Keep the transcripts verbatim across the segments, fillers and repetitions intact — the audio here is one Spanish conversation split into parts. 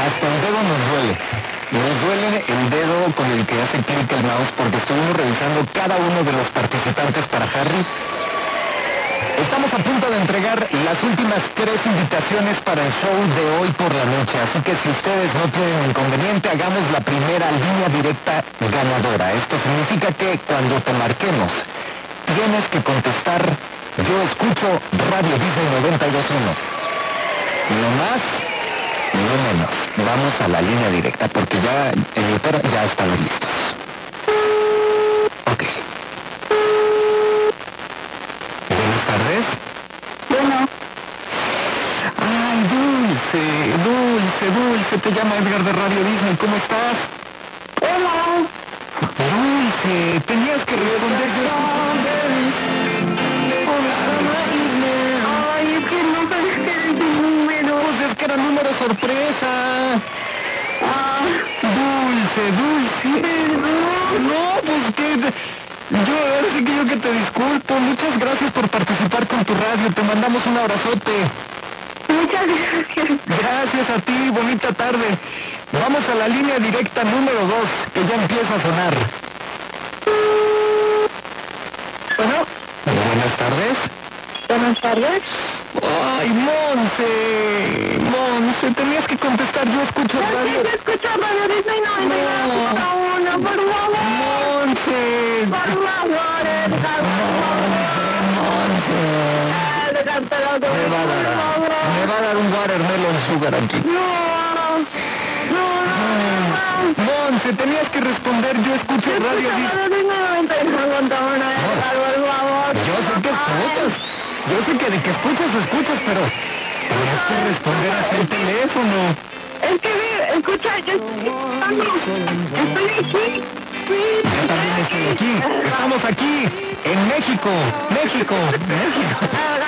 hasta el dedo nos duele. Nos duele el dedo con el que hace clic el mouse porque estuvimos revisando cada uno de los participantes para Harry. Estamos a punto de entregar las últimas tres invitaciones para el show de hoy por la noche, así que si ustedes no tienen inconveniente, hagamos la primera línea directa ganadora. Esto significa que cuando te marquemos, tienes que contestar: yo escucho Radio Disney noventa y dos punto uno. No más, no menos. Vamos a la línea directa porque ya el editor ya estamos listos. Ok. Buenas tardes. Bueno. Ay, Dulce, Dulce, Dulce, te llama Edgar de Radio Disney, ¿cómo estás? Hola. Dulce, tenías que responder. Ay, es que no sabes qué es el número. Pues es que era número sorpresa. Ah, Dulce, Dulce. perdón. No, pues que... Yo, ahora sí que yo que te disculpo. Muchas gracias por participar con tu radio. Te mandamos un abrazote. Muchas gracias. Gracias a ti, bonita tarde. Vamos a la línea directa número dos, que ya empieza a sonar. Bueno, Buenas tardes. buenas tardes. Ay, Monse, Monse, tenías que contestar, yo escucho Ya radio. sí, escucho Radio Disney noventa y dos punto uno, por favor. Monse. Por favor, Edgar, por favor. Monse. Edgar, te lo Me va a por dar, favor. me va a dar un watermelon sugar aquí. No, no, no, no. Monse, tenías que responder, yo escucho radio. Dis- Radio Disney noventa y dos punto uno, Edgar, por favor. Yo sé que escuchas, yo sé que de que escuchas, escuchas, pero tienes que responder hacia el teléfono. Es que, ve, escucha, yo estoy aquí. Yo también estoy aquí, estamos aquí, en México, México, México.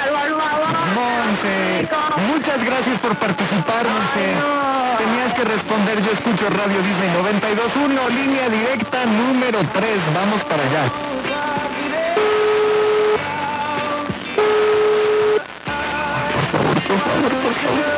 Monse, muchas gracias por participar, Monse. Tenías que responder, yo escucho Radio Disney noventa y dos punto uno, línea directa número tres, vamos para allá. Por favor, por favor, por favor.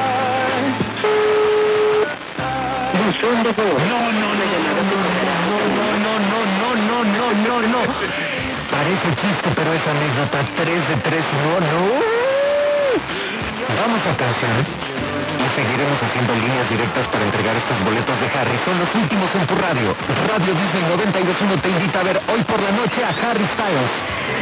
Un segundo, por favor. No, no, no, no, no, no, no, no, no, no, no. Parece chiste, pero es anécdota. Tres de tres, no, no. Vamos a canción y seguiremos haciendo líneas directas para entregar estos boletos de Harry. Son los últimos en tu radio. Radio Disney noventa y dos punto uno te invita a ver hoy por la noche a Harry Styles